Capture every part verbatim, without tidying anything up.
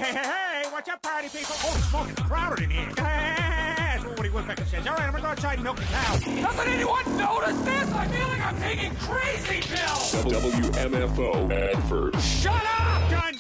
hey, hey, what's up, party people? Oh, it's smoking crowded in here. That's what Woody Woodpecker says. All right, I'm gonna go outside and milk the cow. Doesn't anyone notice this? I feel like I'm taking crazy pills. W M F O Advert. Shut up! Done.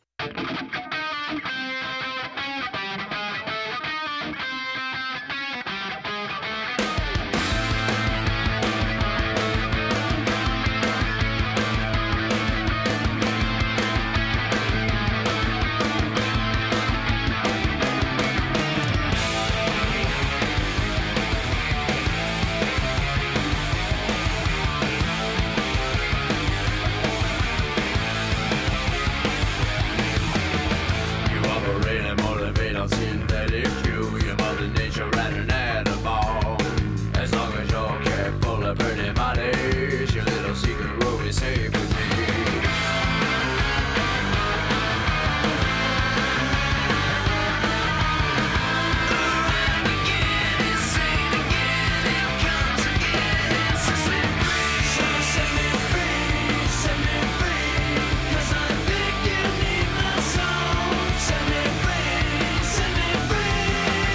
Synthetic fuel, your mother nature ran an animal. As long as you're careful of pretty bodies, your little secret will be safe with me. Around again, insane again, it comes again. So set me free, so set me free, set me free. 'Cause I think you need my soul. Set me free, set me free.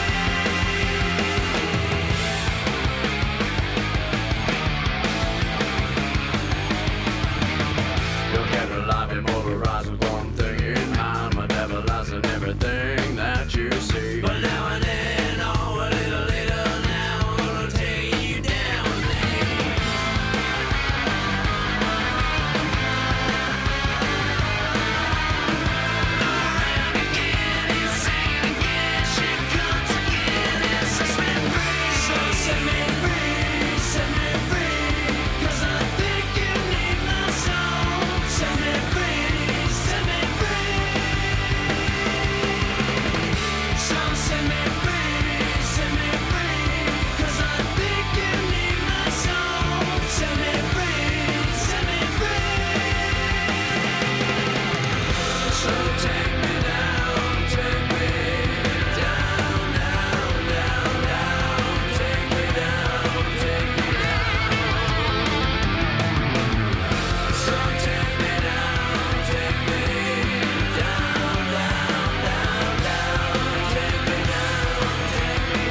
You can't rely me, motorized with one thing in mind. My devil lies in everything that you see. But now and then, oh, a little later now, I'm gonna take you down with me. Around again, insane again, shit comes again, and sets me free. So set me free, set me free. 'Cause I think you need my soul. Set me free, set me free. So set me free, set me free. 'Cause I think you need my soul. Set me free, set me free. So take me down, take me down, down, down, down. Take me down, take me down. So take me down, take me down, down, down, down. Take me down, take me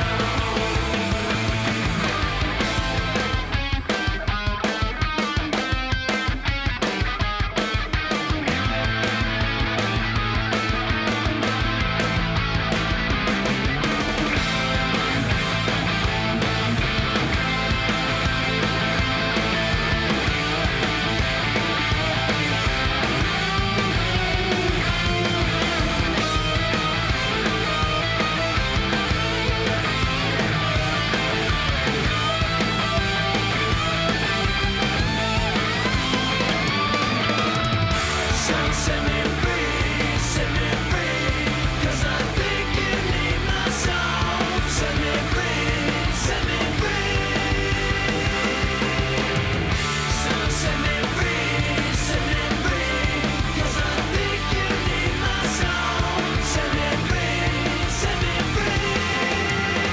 So set me free, set me free. 'Cause I think you need my soul. Set me free, set me free. So set me free, set me free. 'Cause I think you need my soul. Set me free, set me free.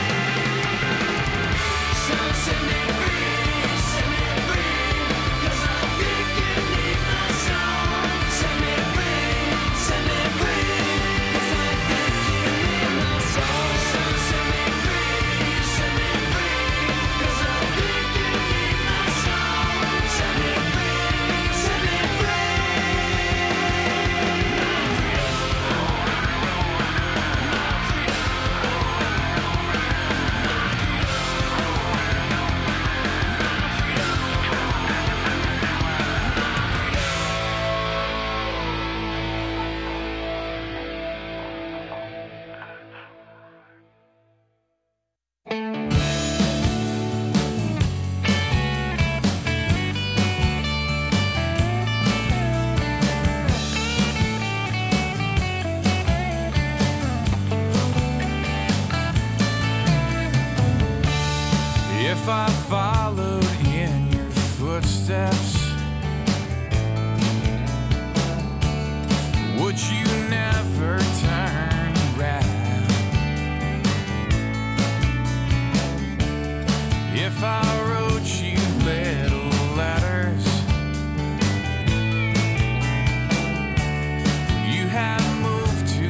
So set me free, set me free. 'Cause I think you need my soul. Set me free, set me free. 'Cause I think you need my soul. So set me free, set me free. 'Cause I think you need my soul. Set me free, set me If I followed in your footsteps, would you never turn around? If I wrote you little letters, you had moved to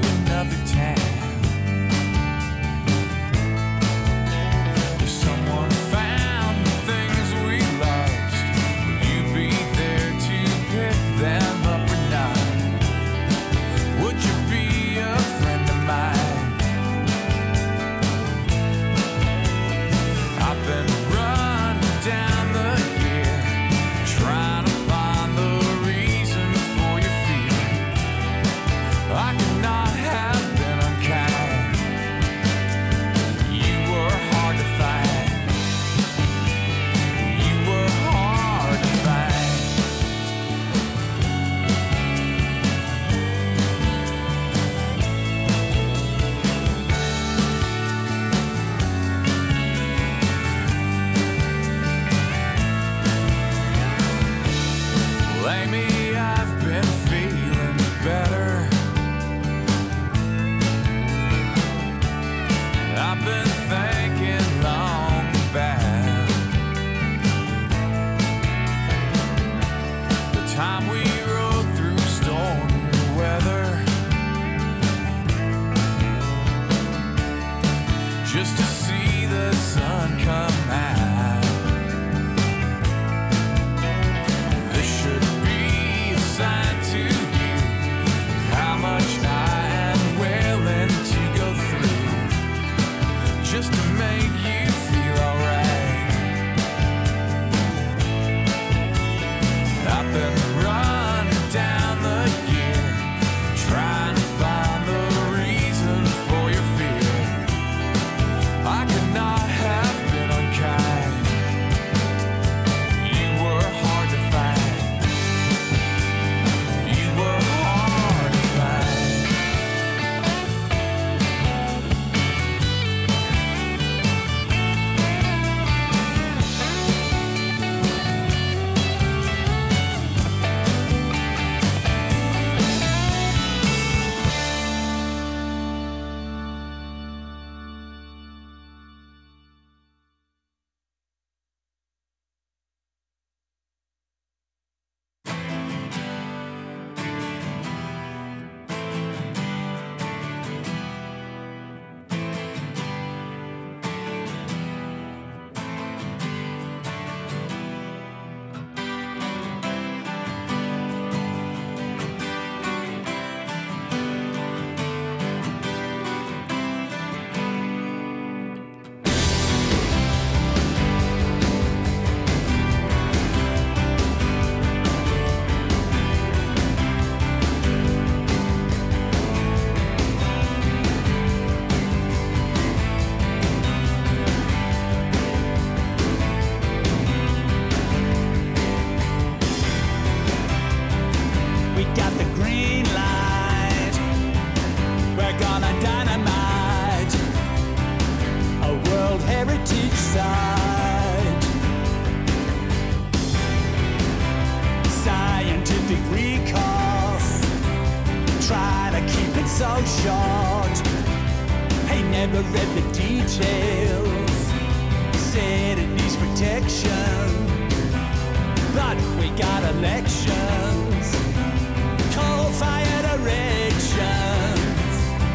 so short. He never read the details. Said it needs protection, but we got elections, coal-fired erections.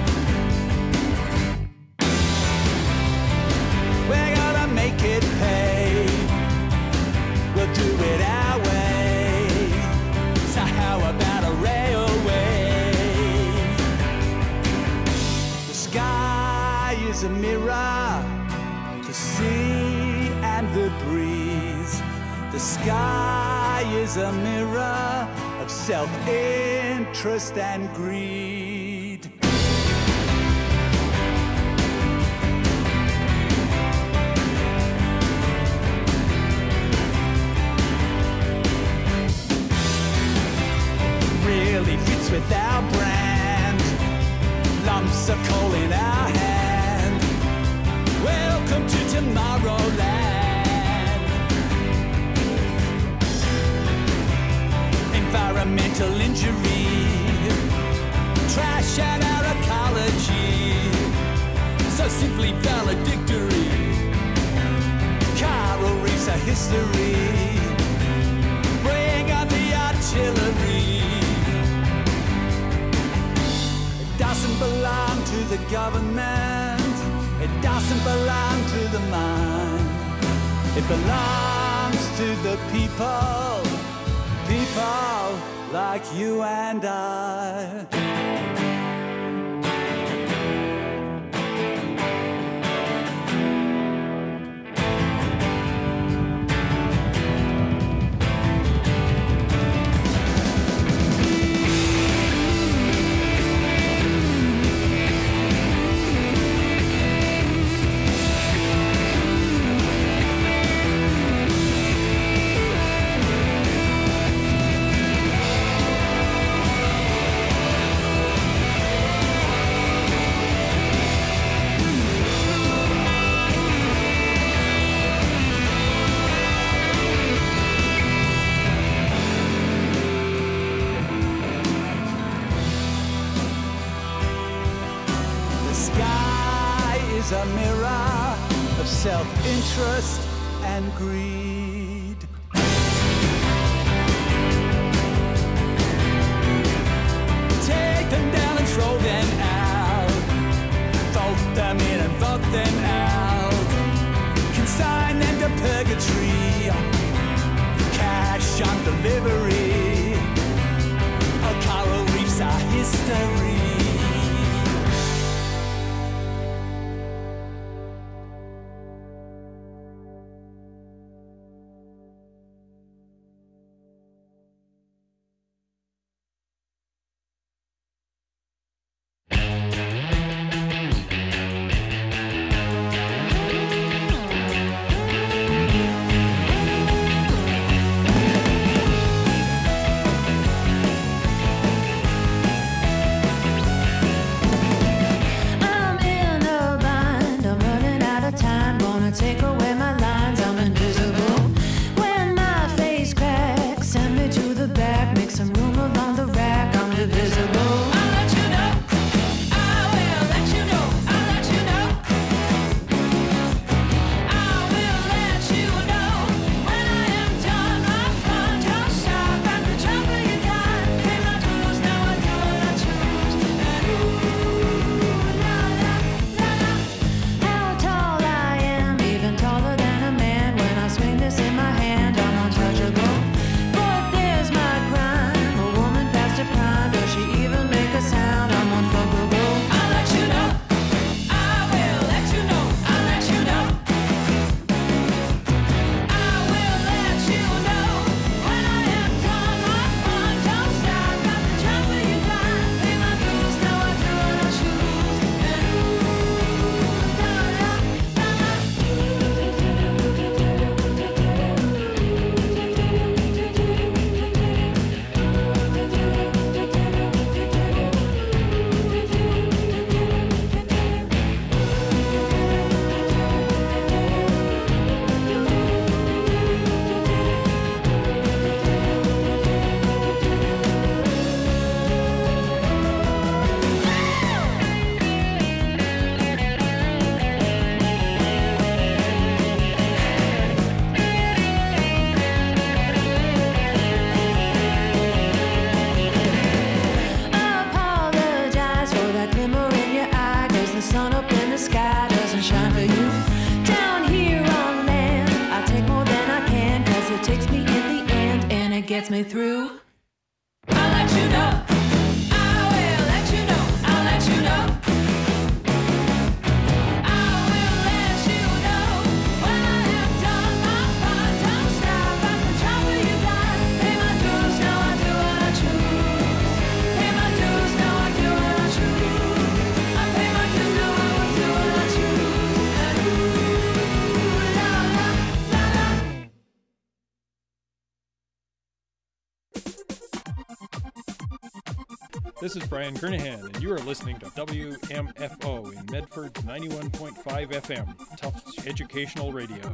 We're gonna make it pay. We'll do it our way. So how about a railway? The sky is a mirror, the sea and the breeze. The sky is a mirror of self-interest and greed. Really fits with our brand. Lumps of coal in our hand. Welcome to Tomorrowland. Environmental injury, trash and our ecology, so simply valedictory. Coral reefs are history. Bring on the artillery. It doesn't belong to the government. It doesn't belong to the mind. It belongs to the people. People like you and I. The sky is a mirror of self-interest and greed. Take them down and throw them out. Vote them in and vote them out. Consign them to purgatory. Cash on delivery. Our coral reefs are history. gets me through. I'll let you know. I will let you know. I'll let you know. I will let you know when I have done my part. Don't stop at the trouble you die. Pay my dues, now I do what I choose. Pay my dues, now I do what I choose. I pay my dues, now I will do what I choose. And ooh, la la la la. This is Brian Kernahan, and you are listening to W M F O in Medford's ninety-one point five F M, Tufts Educational Radio.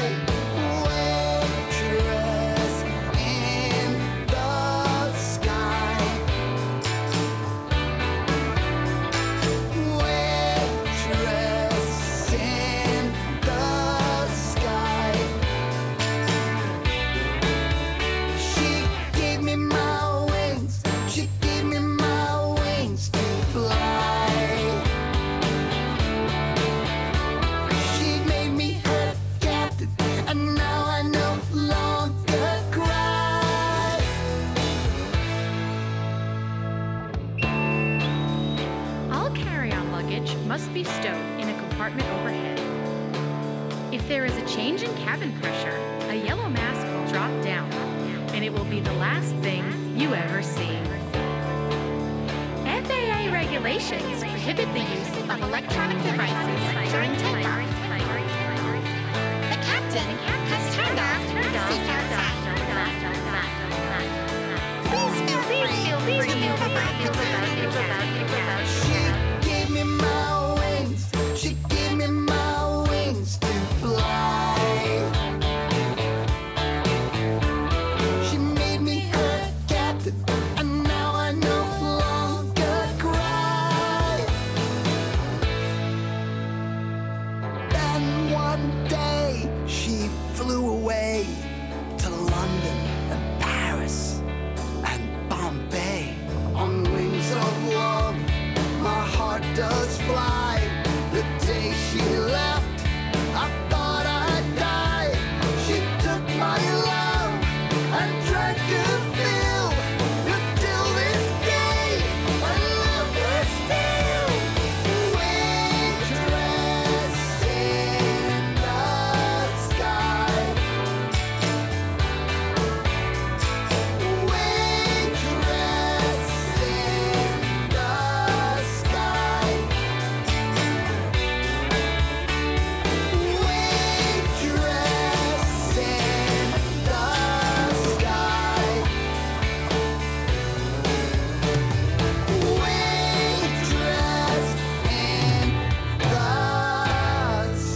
Sky. compartment overhead. If there is a change in cabin pressure, a yellow mask will drop down, and it will be the last thing you ever see. F A A regulations prohibit the use of electronic devices during takeoff. The captain has turned off the seatbelt sign. Please feel free to move about the cabin. She gave me my wings. She gave me my wings to fly. She made me her captain, and now I no longer cry. Then one day she flew away to London and Paris and Bombay on wings of love. My heart does fly. The day she left, I thought I'd die. She took my love and tried to fill. But till this day, I love her still. Waitress in the sky. Waitress in the sky. Waitress in the sky. Waitress in the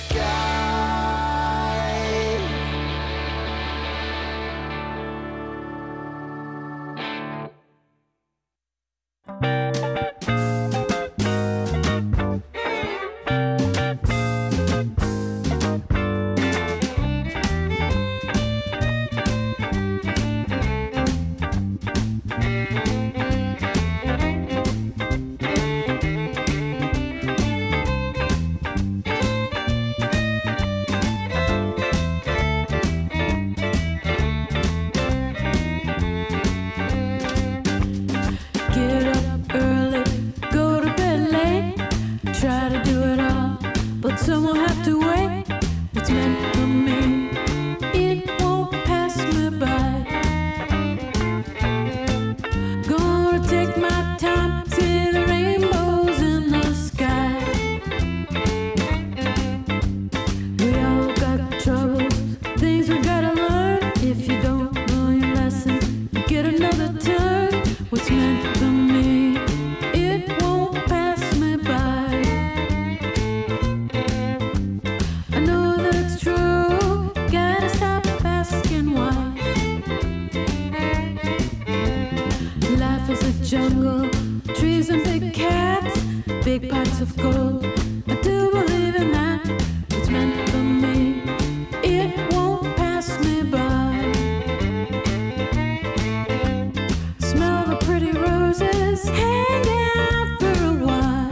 Get up early, go to bed late. Try to do it all, but some will have to wait. What's meant for me, it won't pass me by. Gonna take my time, see the rainbows in the sky. We all got troubles, things we gotta learn. If you don't know your lesson, you get another turn. What's meant for me, it won't pass me by. I know that it's true, gotta stop asking why. Life is a jungle, trees and big cats, big pots of gold. I do believe in that. It's meant for me, it won't pass me by. Smell the pretty roses, hang out for a while.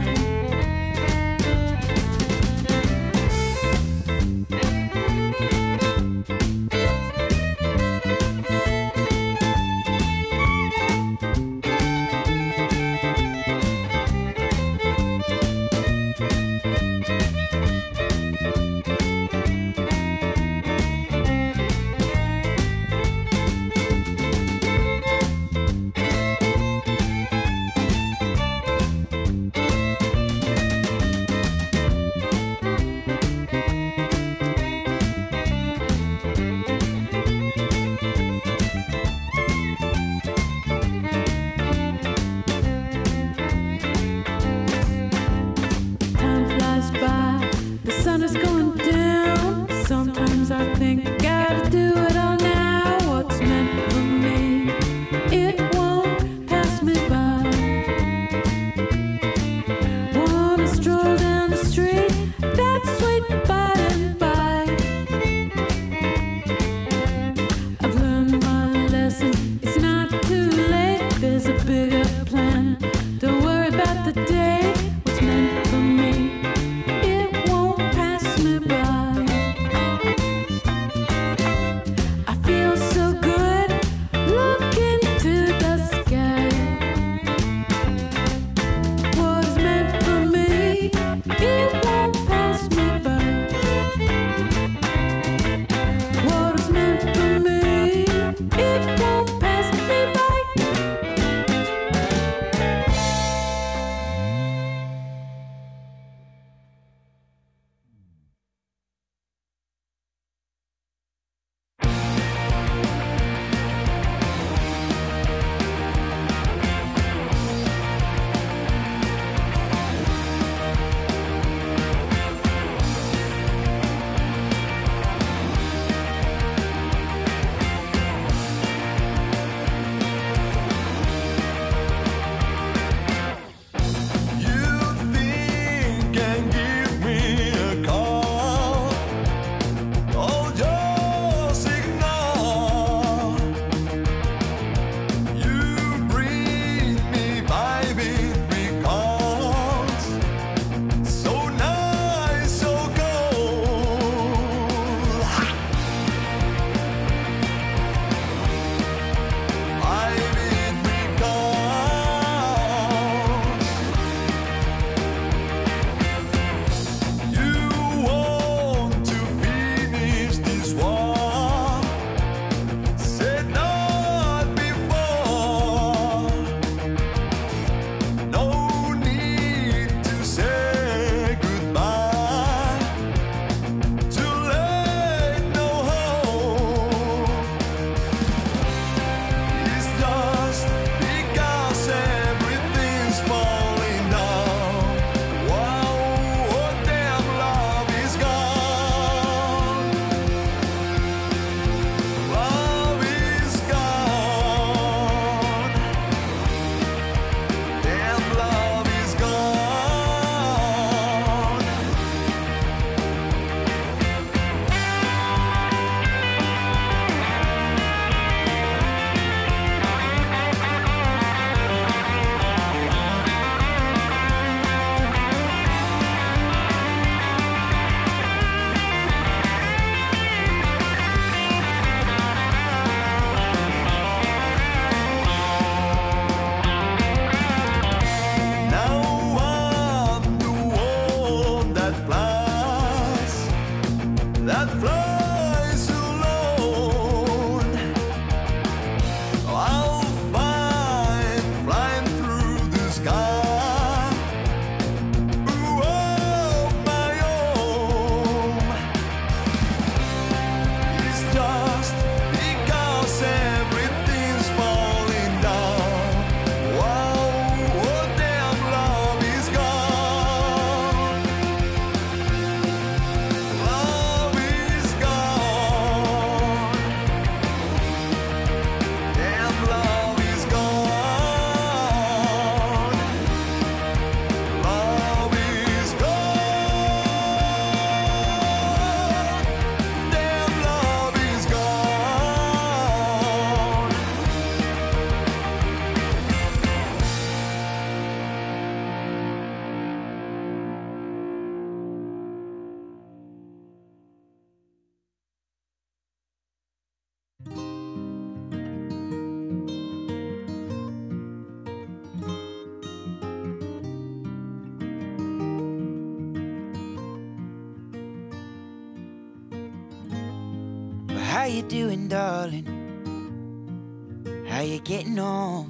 How you doing, darling? How you getting on?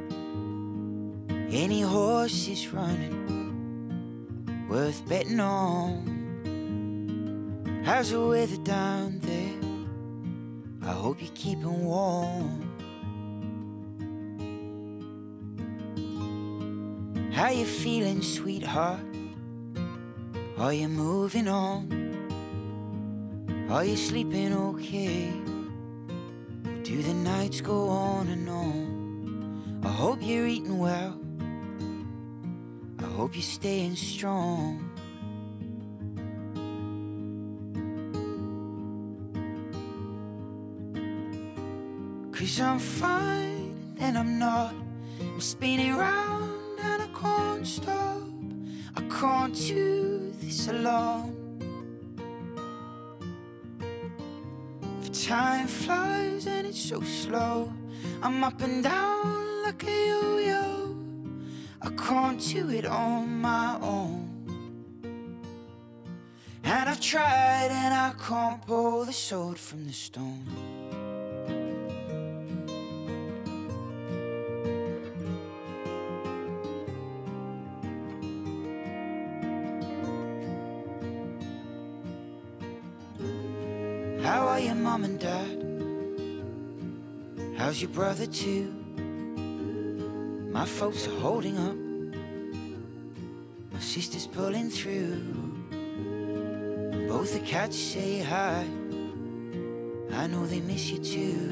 Any horses running worth betting on? How's the weather down there? I hope you're keeping warm. How you feeling, sweetheart? Are you moving on? Are you sleeping okay? Or do the nights go on and on? I hope you're eating well. I hope you're staying strong. Cause I'm fine and I'm not. I'm spinning round and I can't stop. I can't do this alone. For time flies and it's so slow. I'm up and down like a yo-yo. I can't do it on my own. And I've tried and I can't pull the sword from the stone. How are your mom and dad? How's your brother too? My folks are holding up. My sister's pulling through. Both the cats say hi. I know they miss you too.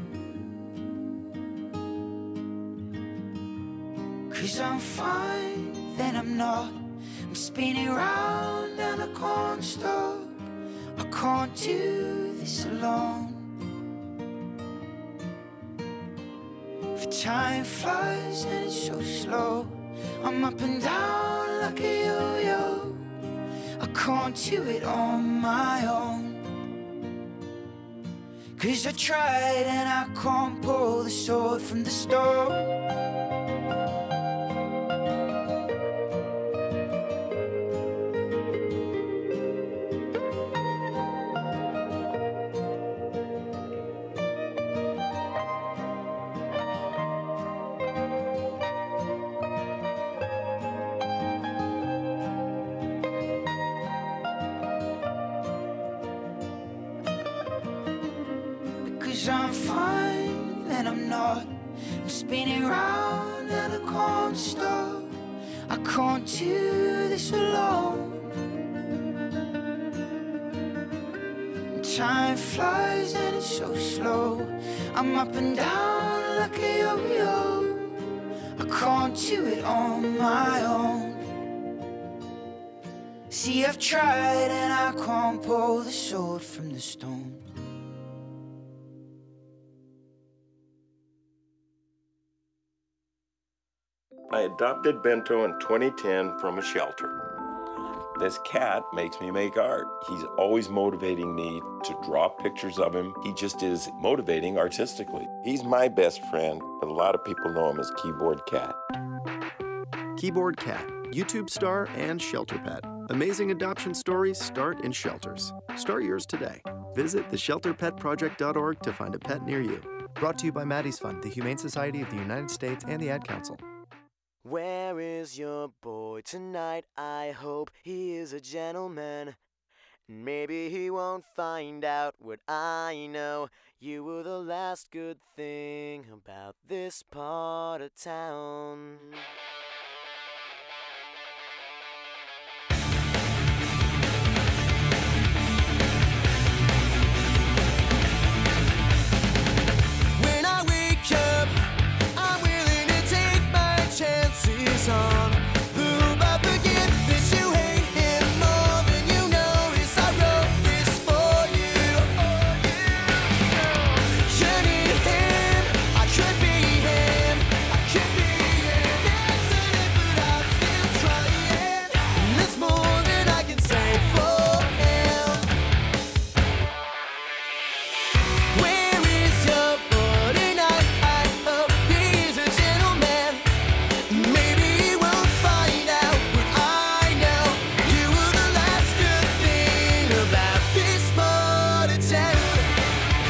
Cause I'm fine, then I'm not. I'm spinning round and I can't stop. I can't do this alone. For time flies and it's so slow. I'm up and down like a yo-yo. I can't do it on my own. Cause I tried and I can't pull the sword from the stone. I'm fine, then I'm not. I'm spinning round and I can't stop. I can't do this alone. Time flies and it's so slow. I'm up and down like a yo-yo. I can't do it on my own. See, I've tried and I can't pull the sword from the stone. I adopted Bento in twenty ten from a shelter. This cat makes me make art. He's always motivating me to draw pictures of him. He just is motivating artistically. He's my best friend, but a lot of people know him as Keyboard Cat. Keyboard Cat, YouTube star and shelter pet. Amazing adoption stories start in shelters. Start yours today. Visit the shelter pet project dot org to find a pet near you. Brought to you by Maddie's Fund, the Humane Society of the United States, and the Ad Council. Where is your boy tonight? I hope he is a gentleman. Maybe he won't find out what I know. You were the last good thing about this part of town. When I wake up, I'm willing to take my chances on who I forget that you hate him more than you notice. I wrote this for you. You need him, I could be him, I could be an accident, but I'm still trying. And there's more than I can say for him. Where is your boy tonight? I hope he's a gentleman. Maybe he won't find out what I know. You were the last good thing about this part of town.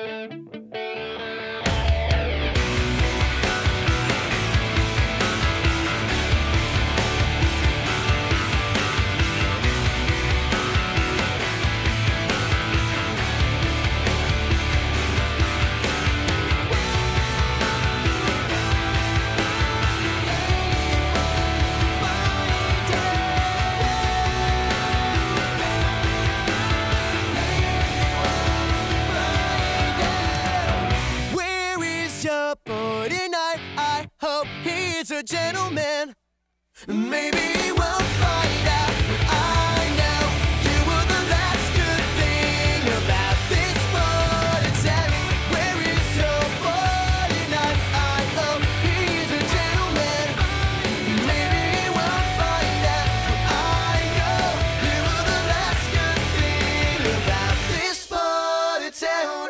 Where is your boy tonight? I hope he's a gentleman. Maybe we'll find out. I know you were the last good thing about this boy. Tell me, where is your boy tonight? I hope he's a gentleman. Maybe we'll find out. I know you were the last good thing about this boy. Town.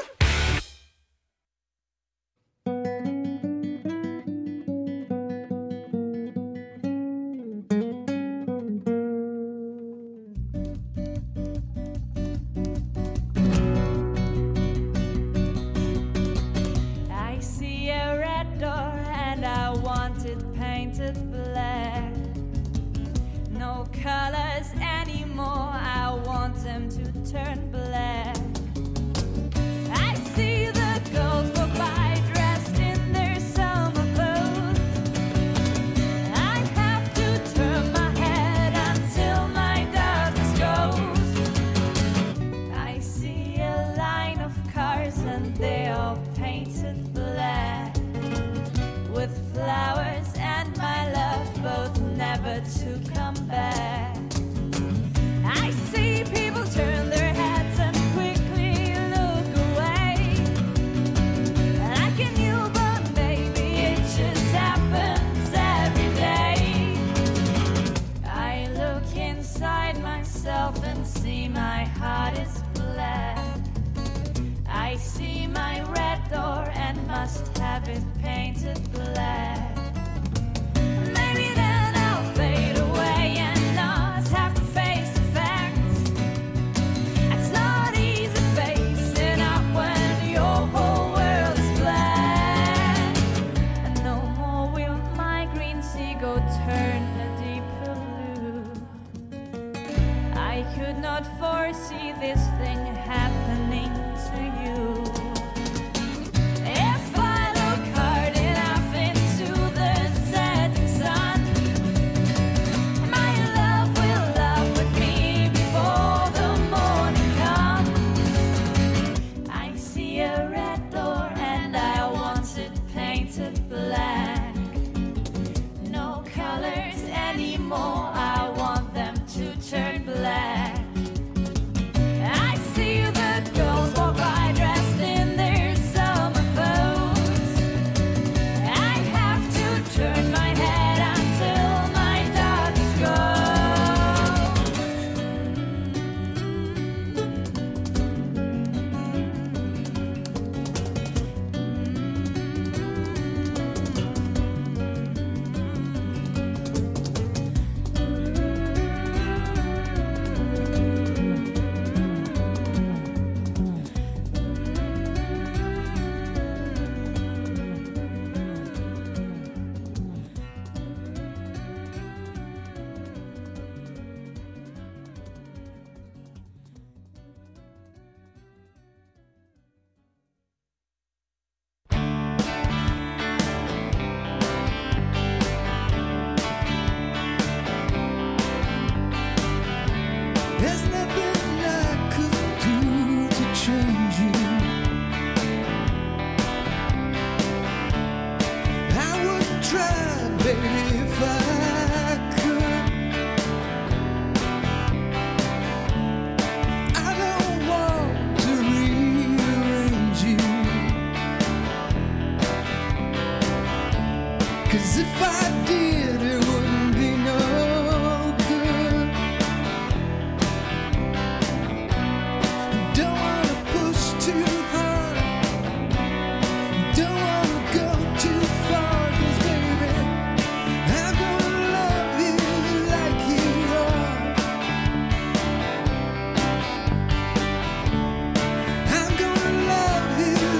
I see a red door and I want it painted black. No colors anymore, I want them to turn black. I see the girls walk by dressed in their summer clothes. I have to turn my head until my darkness goes. I see a line of cars and they are painted black, with flowers and my love both never to come back. I see people turn their heads and quickly look away. Like a newborn baby, it just happens every day. I look inside myself and see my heart is black. I see my red door and must have it painted black. Maybe then I'll fade away and not have to face the facts. It's not easy facing up when your whole world is black. And no more will my green seagull turn a deeper blue. I could not foresee this thing happening to you. If I look hard enough into the setting sun, my love will love with me before the morning comes. I see a red door and I want it painted black. No colors anymore, I want them to turn black. I see the girls walk by dressed in their summer clothes. I have to turn my head until my darkness There's nothing I could do to change you. I would try, baby, if I could. I don't want to rearrange you, 'cause if I did, it wouldn't be no good. Don't wanna push too hard, don't wanna go too far, 'cause baby, I'm gonna love you like you are. I'm gonna love you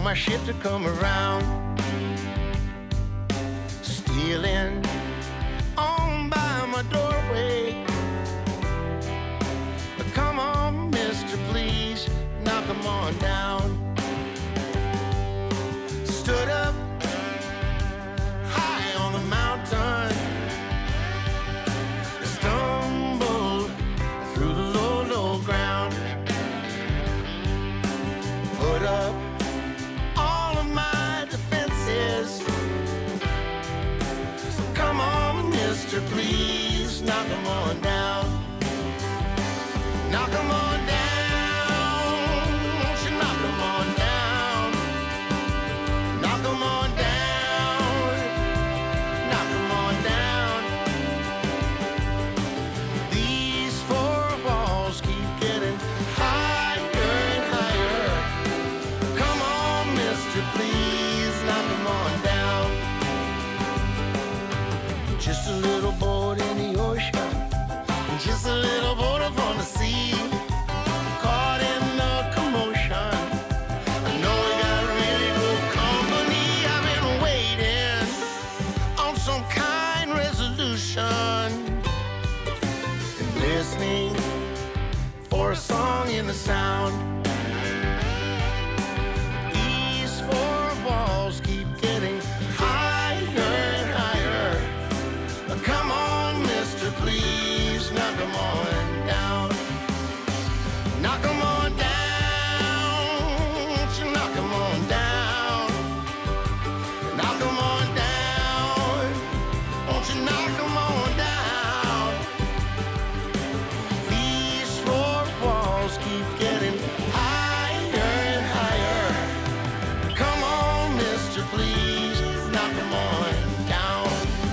my shit to come around. Stealing on by my doorway. Come on, mister, please, knock 'em on down. Stood up high on the mountain, stumbled through the low, low ground. Put up all of my defenses. So come on, mister, please, knock 'em on down. Knock 'em on down. Won't you knock 'em on down? Knock 'em on down. Knock 'em on down. These four walls keep getting higher and higher. Come on, mister, please, knock 'em on down. Just a little boat in the ocean, just a little boat up on the sea, caught in the commotion. I know we got really good company. I've been waiting on some kind resolution and listening for a song in the sound. These four walls keep getting higher and higher. Come on, mister, please, knock 'em on down. Knock 'em on down. Won't you knock 'em on down? Knock 'em on down. Won't you knock 'em on down? These four walls keep getting higher and higher. Come on, mister, please, knock 'em on down.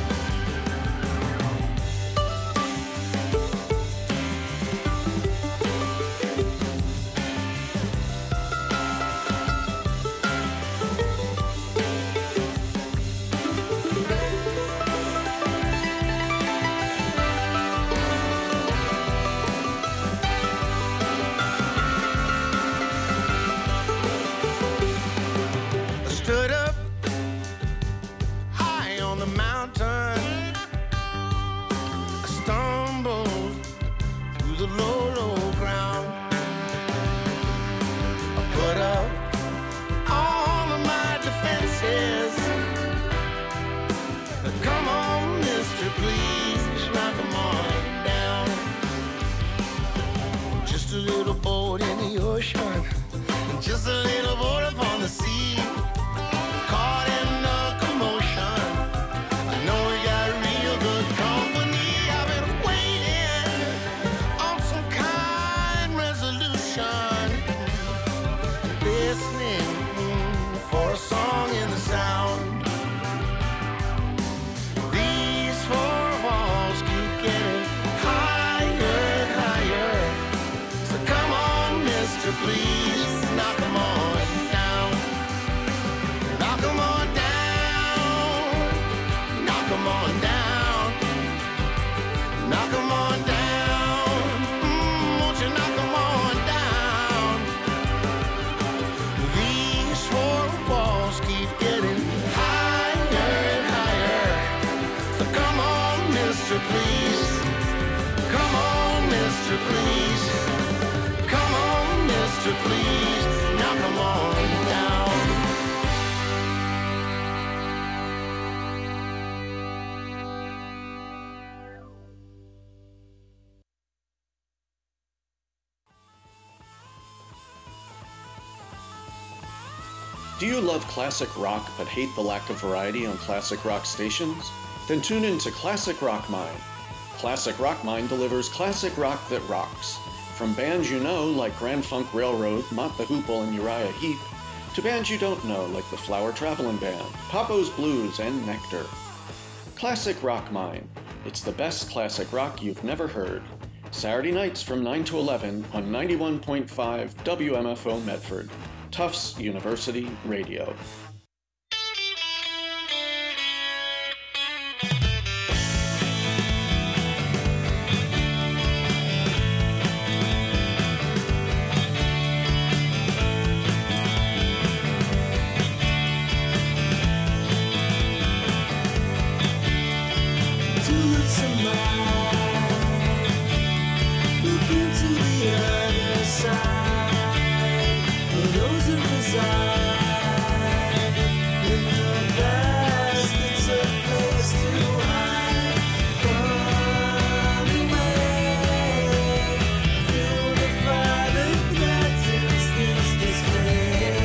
Stood up high on the mountain. I stumbled through the low, low ground. I put up all of my defenses. Come on, mister, please, knock 'em on down. Just a little boat in the ocean, just a little boat up on the sea, caught in the commotion. I know we got real good company. I've been waiting on some kind resolution, listening for a song in the sound. These four walls keep getting higher and higher. So come on, mister, please, knock 'em on down. Knock 'em on down. Knock 'em on down. Knock 'em on down. Mm, won't you knock 'em on down? These four walls keep getting higher and higher. So come on, mister, please. Come on, mister, please. Come on, mister, please. Knock 'em on down. Do you love classic rock but hate the lack of variety on classic rock stations? Then tune in to Classic Rock Mine. Classic Rock Mine delivers classic rock that rocks. From bands you know like Grand Funk Railroad, Mott the Hoople, and Uriah Heep, to bands you don't know like the Flower Travelin' Band, Papo's Blues, and Nectar. Classic Rock Mine. It's the best classic rock you've never heard. Saturday nights from nine to eleven on ninety-one point five W M F O Medford, Tufts University Radio. peace of mind. Look into the other side. For those who reside in the past, it's a place to hide. Run away. Feel the fire that threatens this display.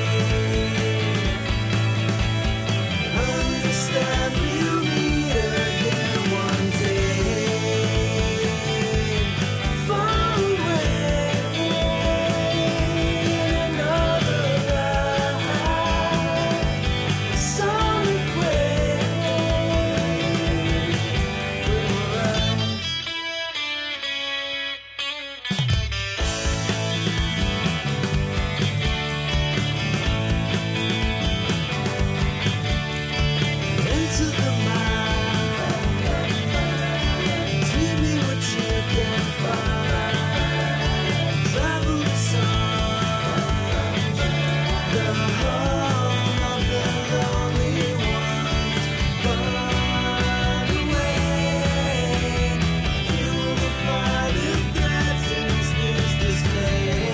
Understand we'll meet again one day. Far away in another life. Sonic wave will rise. Into the mind, dream me what you can find. Travel the sun, the home of the lonely ones. Run away, feel the fire that threatens this display.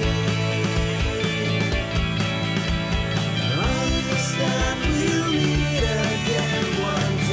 Understand we'll meet again one day.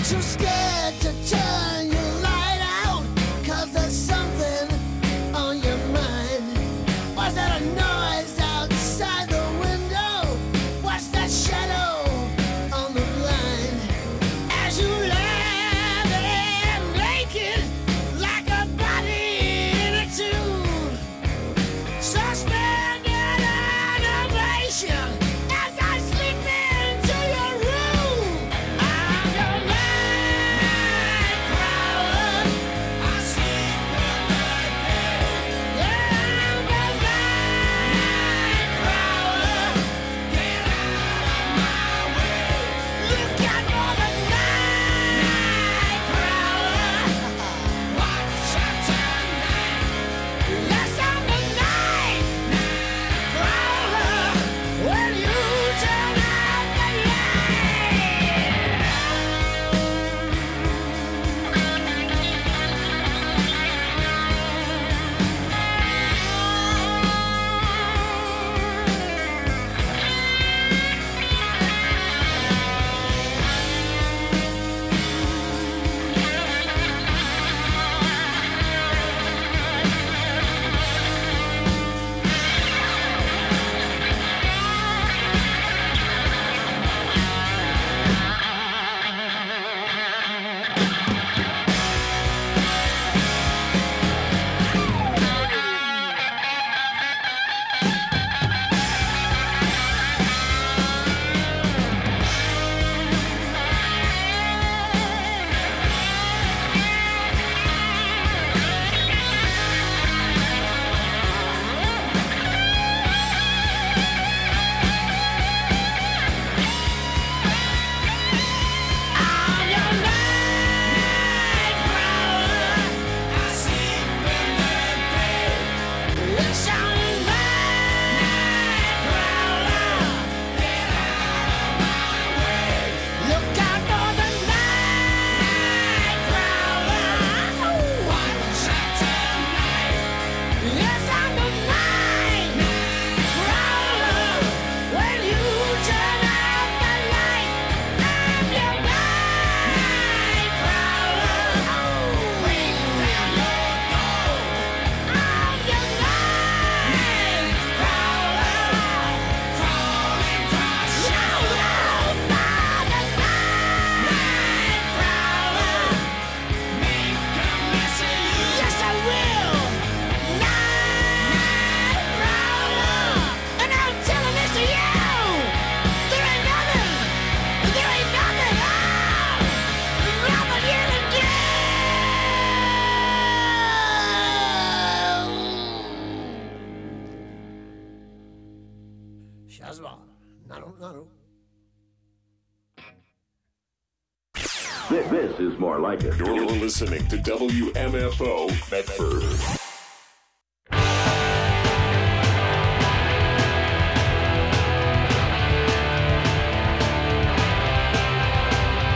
too scared to turn your light out, 'cause there's something on your mind. Was that a noise outside the window? What's that shadow on the blind? As you lie there naked like a body in a tube, suspended animation as I slip into your room. I'm your night prowler. I sleep in the day. Yeah, I'm your night prowler. Get out of my way. Look out for the night prowler. Watch out tonight. Yes, I'm the night prowler. When you turn out the Shazma, nano, nano. This, this is more like it. You're listening to W M F O Medford.